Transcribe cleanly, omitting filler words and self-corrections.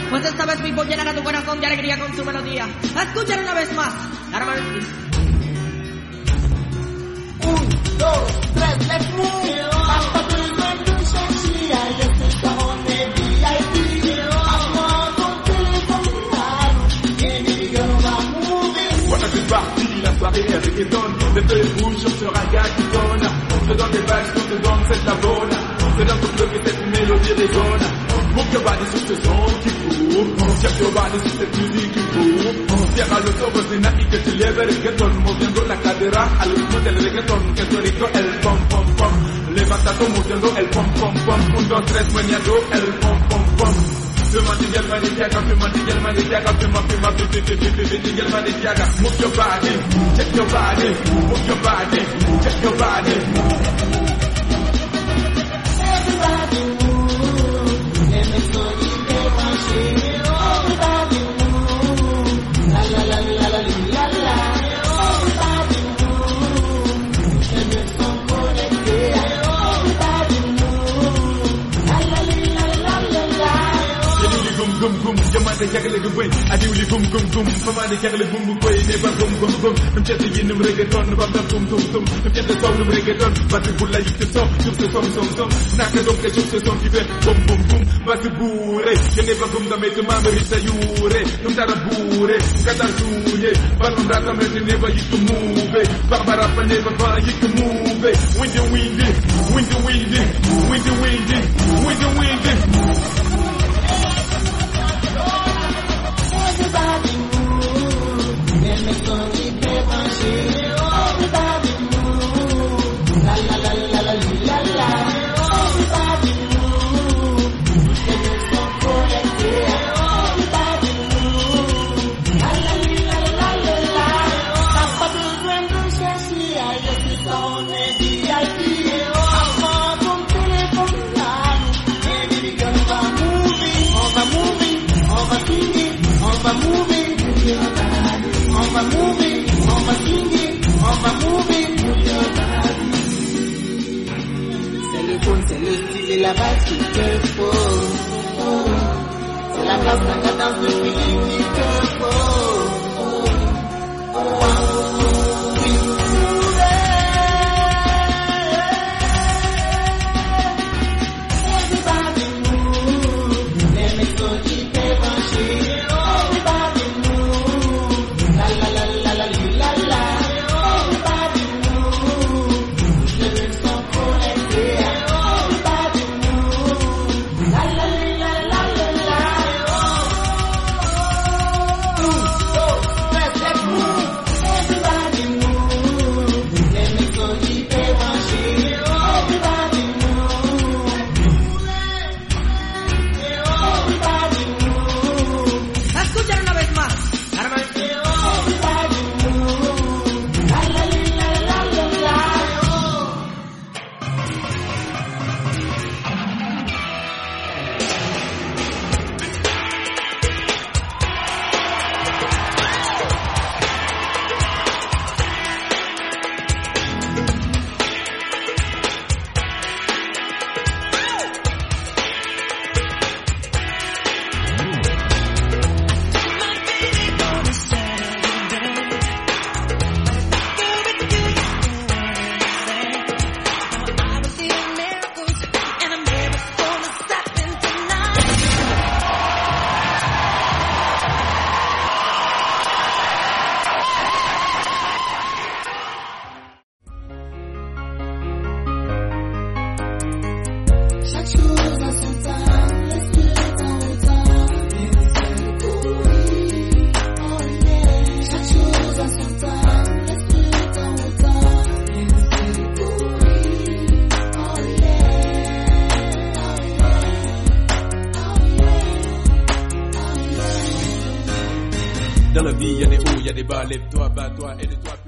Pues esta vez mi voz llenará tu corazón de alegría con su melodía. Escuchen una vez más. Arma el... 1, 2, 3, let's move. Hasta besoin de chercher ailleurs, c'est ça on est VIP. À ton téléphone, et les gars on va mourir. Voilà c'est parti, la soirée est reggaeton. Des feuilles rouges sur un gars qui sonne. On te donne des vagues, on te donne cette la bonne. C'est dans ton club que cette mélodie résonne. Move your body sur ce son qui court. Check your body sur cette musique qui court. Cierra los ojos nena y que te lleve el reggaeton. Moviendo la cadera al ritmo del reggaeton. Que tu rico el pom pom pom. Levantando moviendo el pom pom pom. 1, 2, 3 meneando el pom pom pom. Fuma tigel maniaca, fuma tigel maniaca, fuma tigel maniaca. Move your body, check your body, move your body, check your body. Everybody move, let me go get my shit. Everybody move, la la la la la la la. Everybody move, let me go connected. Everybody move, la la la la la la. Gum gum gum, jamade jagle gu boy. Adiwli gum gum gum, famade jagle gum gu boy. Ne ba gum gum gum, num tete yinum reggaeton, ba ba gum gum gum. Num tete so num reggaeton, ba ti bulla yik so, sur ce son. Naka donc sur ce son qui fait bum bum bum, ba ti bourré. Je ne ba gum da met ma merita yure, num tara bourré, kata souye. Ba num rata met ne ba yik move, barbara pa ne ba yik move. Windy windy, windy windy, windy windy, windy windy. Everybody move, let me go get my shit. Everybody move, la la la la la la la. Everybody move, let me go connected. Everybody move, la la la la la la. T'as pas besoin de chercher ailleurs, c'est ça on est VIP. À ton téléphone là, et les gars on va mourir, on va signer. On va mourir, on va mourir, on va signer, on va mourir. C'est le fond, c'est le style et la base qu'il te faut. C'est la classe, la cadence, le feeling qu'il te faut. Everybody move, les méthodes qui te branchent. Dans la vie, y'a des hauts, y'a des bas, lève-toi, bats-toi, aide-toi.